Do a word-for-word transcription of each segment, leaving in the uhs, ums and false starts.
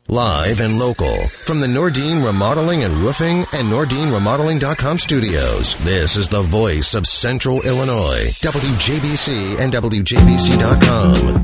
Live and local from the Nordine Remodeling and Roofing and Nordine Remodeling dot com studios. This is the voice of Central Illinois, W J B C and W J B C dot com.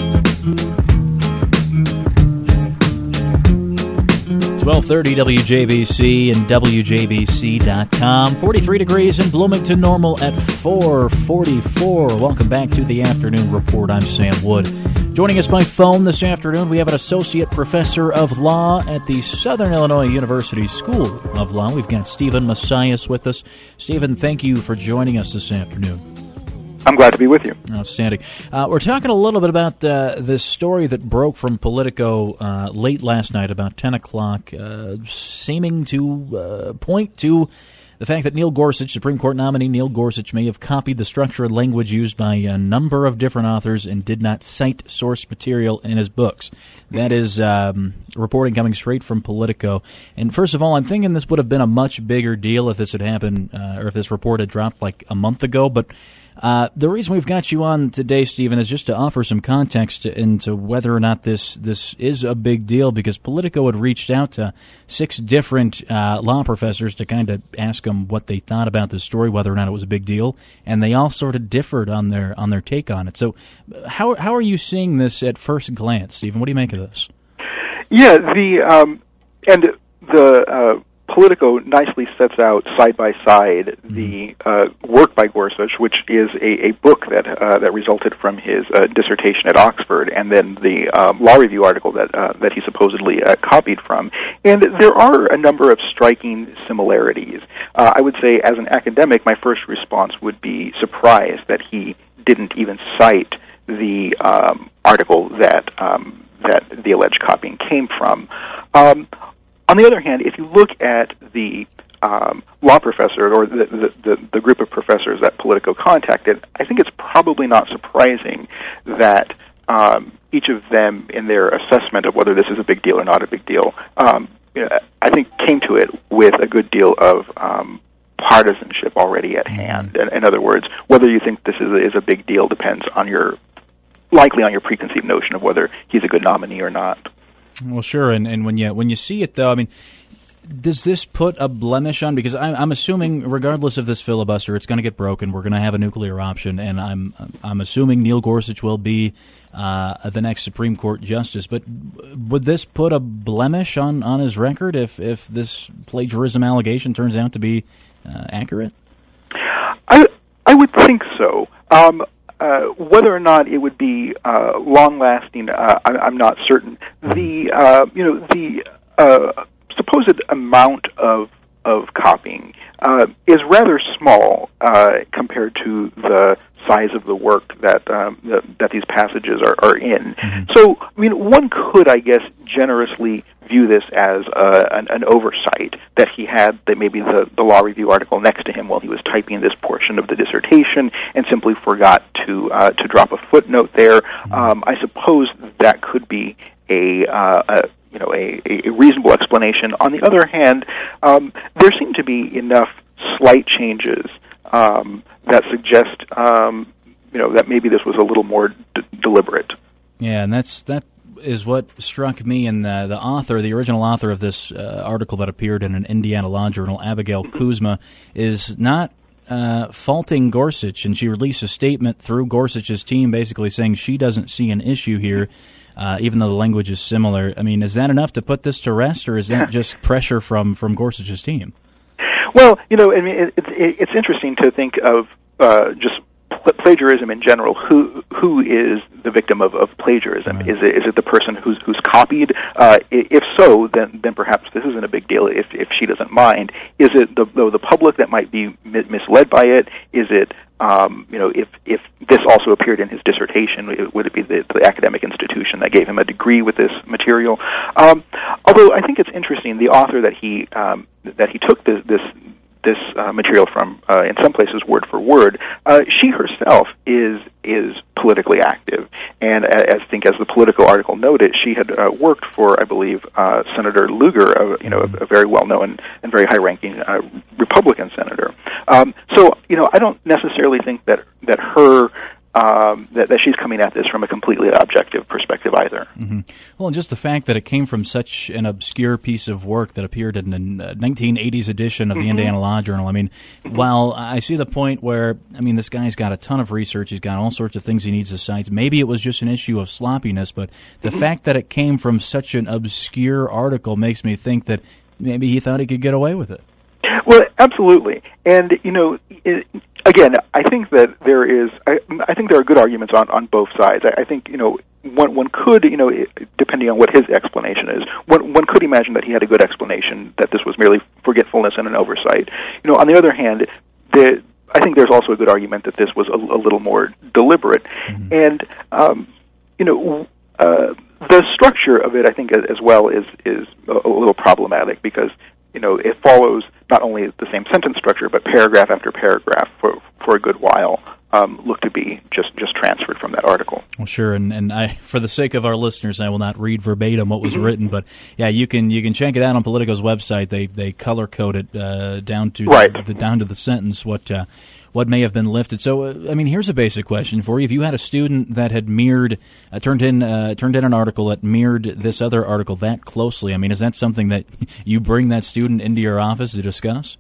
twelve thirty W J B C and W J B C dot com. forty-three degrees in Bloomington, normal at four forty-four. Welcome back to the Afternoon Report. I'm Sam Wood. Joining us by phone this afternoon, we have an Associate Professor of Law at the Southern Illinois University School of Law. We've got Stephen Macias with us. Stephen, thank you for joining us this afternoon. I'm glad to be with you. Outstanding. Uh, we're talking a little bit about uh, this story that broke from Politico uh, late last night, about ten o'clock, uh, seeming to uh, point to the fact that Neil Gorsuch, Supreme Court nominee Neil Gorsuch, may have copied the structure and language used by a number of different authors and did not cite source material in his books. That is um, reporting coming straight from Politico. And first of all, I'm thinking this would have been a much bigger deal if this had happened, uh, or if this report had dropped like a month ago. But uh, the reason we've got you on today, Stephen, is just to offer some context into whether or not this, this is a big deal, because Politico had reached out to six different uh, law professors to kind of ask them what they thought about this story, whether or not it was a big deal, and they all sort of differed on their on their take on it. So how how are you seeing this at first glance, Stephen? What do you make of this? Yeah, the um, and the uh, Politico nicely sets out side by side the uh, work by Gorsuch, which is a, a book that uh, that resulted from his uh, dissertation at Oxford, and then the uh, law review article that uh, that he supposedly uh, copied from. And there are a number of striking similarities. Uh, I would say, as an academic, my first response would be surprised that he didn't even cite the um, article that um, that the alleged copying came from. Um, On the other hand, if you look at the um, law professor or the, the, the, the group of professors that Politico contacted, I think it's probably not surprising that um, each of them, in their assessment of whether this is a big deal or not a big deal, um, you know, I think came to it with a good deal of um, partisanship already at hand. In, in other words, whether you think this is a, is a big deal depends on your likely on your preconceived notion of whether he's a good nominee or not. Well, sure, and, and when you when you see it, though, I mean, does this put a blemish on? Because I'm, I'm assuming, regardless of this filibuster, it's going to get broken. We're going to have a nuclear option, and I'm I'm assuming Neil Gorsuch will be uh, the next Supreme Court justice. But would this put a blemish on, on his record if if this plagiarism allegation turns out to be uh, accurate? I I would think so. Um, Uh, whether or not it would be uh, long-lasting, uh, I, I'm not certain. The uh, you know the uh, supposed amount of of copying uh, is rather small uh, compared to the size of the work that um, that, that these passages are, are in. Mm-hmm. So, I mean, one could, I guess, generously view this as uh, an, an oversight that he had that maybe the, the law review article next to him while he was typing this portion of the dissertation and simply forgot to uh, to drop a footnote there. Mm-hmm. Um, I suppose that could be a, uh, a you know a, a reasonable explanation. On the other hand, um, there seem to be enough slight changes Um, that suggest, um, you know, that maybe this was a little more d- deliberate. Yeah, and that's that is what struck me. And the, the author, the original author of this uh, article that appeared in an Indiana Law Journal, Abigail Kuzma, is not uh, faulting Gorsuch, and she released a statement through Gorsuch's team basically saying she doesn't see an issue here, uh, even though the language is similar. I mean, is that enough to put this to rest, or is that just pressure from, from Gorsuch's team? Well, you know, I mean, it, it, it's interesting to think of uh, just pl- plagiarism in general. Who who is the victim of, of plagiarism? Right. Is it is it the person who's who's copied? Uh, if so, then then perhaps this isn't a big deal. If if she doesn't mind, is it the the, the public that might be misled by it? Is it um, you know if if this also appeared in his dissertation, would it be the, the academic institution that gave him a degree with this material? Um, although I think it's interesting, the author that he um, that he took this this this uh, material from, uh, in some places word for word, uh, she herself is is politically active, and as I think as the Politico article noted, she had uh, worked for, I believe, uh, Senator Lugar, uh, you know, a, a very well-known and very high-ranking uh, Republican senator. Um, so, you know, I don't necessarily think that that her um, that, that she's coming at this from a completely objective perspective either. Mm-hmm. Well, and just the fact that it came from such an obscure piece of work that appeared in the nineteen eighties edition of the mm-hmm. Indiana Law Journal. I mean, mm-hmm. while I see the point where, I mean, this guy's got a ton of research, he's got all sorts of things he needs to cite. Maybe it was just an issue of sloppiness, but the mm-hmm. fact that it came from such an obscure article makes me think that maybe he thought he could get away with it. Well, absolutely. And, you know, it, again, I think that there is, I, I think there are good arguments on, on both sides. I, I think, you know, one, one could, you know, depending on what his explanation is, one, one could imagine that he had a good explanation, that this was merely forgetfulness and an oversight. You know, on the other hand, the, I think there's also a good argument that this was a, a little more deliberate. Mm-hmm. And, um, you know, uh, the structure of it, I think, as well, is, is a, a little problematic because, you know, it follows not only the same sentence structure, but paragraph after paragraph for for a good while um, look to be just, just transferred from that article. Well, sure, and and I, for the sake of our listeners, I will not read verbatim what was mm-hmm. written, but yeah, you can you can check it out on Politico's website. They they color code it uh, down to right. the, the down to the sentence what. Uh, what may have been lifted. So, uh, I mean, here's a basic question for you. If you had a student that had mirrored, uh, turned in uh, turned in an article that mirrored this other article that closely, I mean, is that something that you bring that student into your office to discuss?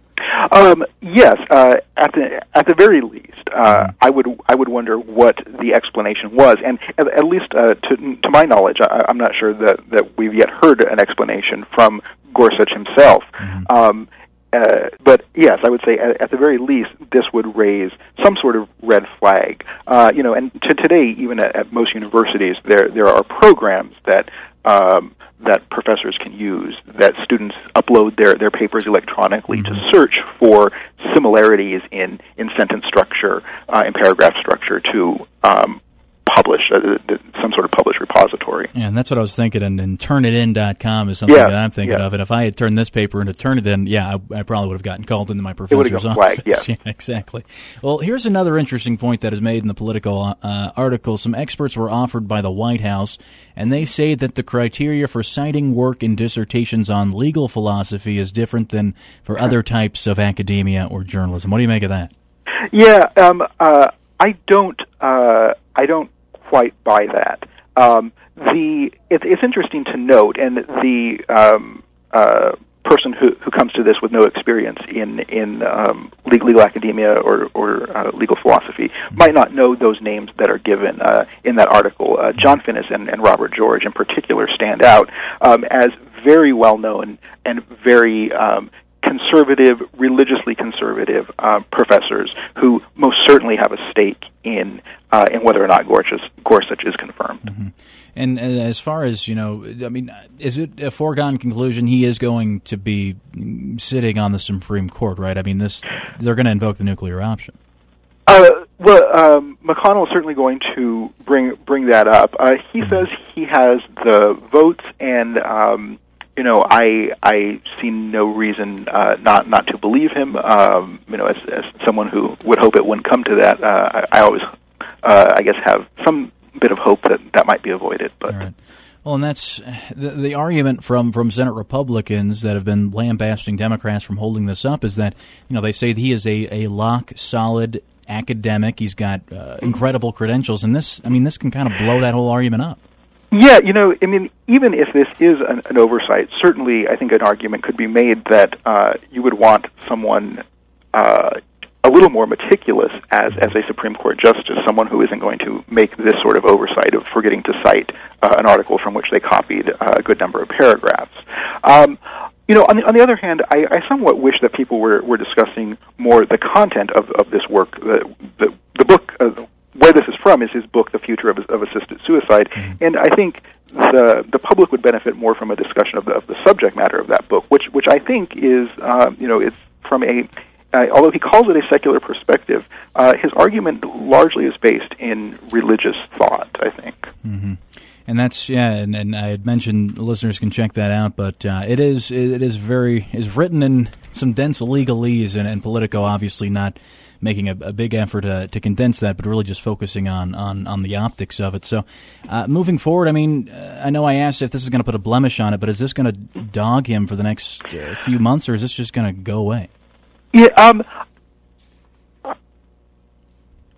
Um, yes, uh, at the at the very least, uh, mm-hmm. I would I would wonder what the explanation was, and at, at least uh, to to my knowledge, I, I'm not sure that, that we've yet heard an explanation from Gorsuch himself. Mm-hmm. Um, Uh, but yes, I would say at, at the very least, this would raise some sort of red flag. Uh, you know, and to today, even at, at most universities, there there are programs that um, that professors can use, that students upload their, their papers electronically mm-hmm. to search for similarities in, in sentence structure, uh, in paragraph structure to um, publish, uh, some sort of published repository. Yeah, and that's what I was thinking, and, and Turnitin dot com is something yeah, that I'm thinking yeah. of. And if I had turned this paper into Turnitin, yeah, I, I probably would have gotten called into my professor's office. Flagged, yeah. yeah, exactly. Well, here's another interesting point that is made in the Politico uh, article. Some experts were offered by the White House, and they say that the criteria for citing work in dissertations on legal philosophy is different than for other types of academia or journalism. What do you make of that? Yeah, um, uh, I don't. Uh, I don't quite buy that. Um, the it, it's interesting to note, and the um, uh, person who, who comes to this with no experience in in um, legal, legal academia or, or uh, legal philosophy might not know those names that are given uh, in that article. Uh, John Finnis and, and Robert George, in particular, stand out um, as very well known and very um, conservative, religiously conservative uh, professors who most certainly have a stake in uh, in whether or not Gorsuch, Gorsuch is confirmed. Mm-hmm. And uh, as far as, you know, I mean, is it a foregone conclusion he is going to be sitting on the Supreme Court, right? I mean, this they're going to invoke the nuclear option. Uh, well, um, McConnell is certainly going to bring bring that up. Uh, he mm-hmm. says he has the votes, and um, you know, I I see no reason uh, not not to believe him. Um, you know, as, as someone who would hope it wouldn't come to that, uh, I, I always, uh, I guess, have some bit of hope that that might be avoided. But. All right. Well, and that's the, the argument from, from Senate Republicans that have been lambasting Democrats from holding this up is that, you know, they say he is a, a lock-solid academic. He's got uh, incredible credentials, and this, I mean, this can kind of blow that whole argument up. Yeah, you know, I mean, even if this is an, an oversight, certainly I think an argument could be made that uh, you would want someone uh, a little more meticulous as as a Supreme Court justice, someone who isn't going to make this sort of oversight of forgetting to cite uh, an article from which they copied uh, a good number of paragraphs. Um, you know, on the, on the other hand, I, I somewhat wish that people were, were discussing more the content of, of this work. The, the, the book, uh, where this is from, is his book, The Future of, of Assisted Suicide, mm-hmm. and I think the the public would benefit more from a discussion of the, of the subject matter of that book, which which I think is, uh, you know, it's from a Uh, although he calls it a secular perspective, uh, his argument largely is based in religious thought, I think. Mm-hmm. And that's, yeah, and, and I had mentioned listeners can check that out, but uh, it is it is very, is written in some dense legalese, and, and Politico obviously not making a, a big effort to, to condense that, but really just focusing on, on, on the optics of it. So uh, moving forward, I mean, uh, I know I asked if this is going to put a blemish on it, but is this going to dog him for the next uh, few months, or is this just going to go away? Yeah, um,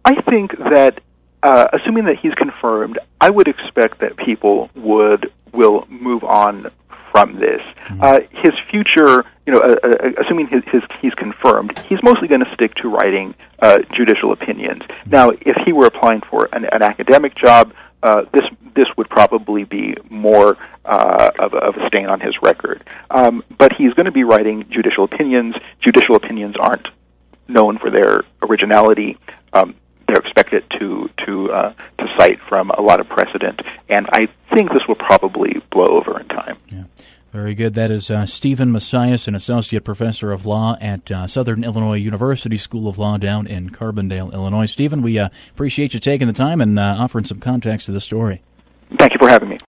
I think that, uh, assuming that he's confirmed, I would expect that people would will move on from this. Mm-hmm. Uh, his future, you know, uh, uh, assuming his, his, he's confirmed, he's mostly going to stick to writing uh, judicial opinions. Mm-hmm. Now, if he were applying for an, an academic job, uh, this this would probably be more uh, of, of a stain on his record. Um, but he's going to be writing judicial opinions. Judicial opinions aren't known for their originality. Um, they're expected to to uh, to cite from a lot of precedent, and I think this will probably blow over in time. Yeah. Very good. That is uh, Stephen Macias, an associate professor of law at uh, Southern Illinois University School of Law down in Carbondale, Illinois. Stephen, we uh, appreciate you taking the time and uh, offering some context to the story. Thank you for having me.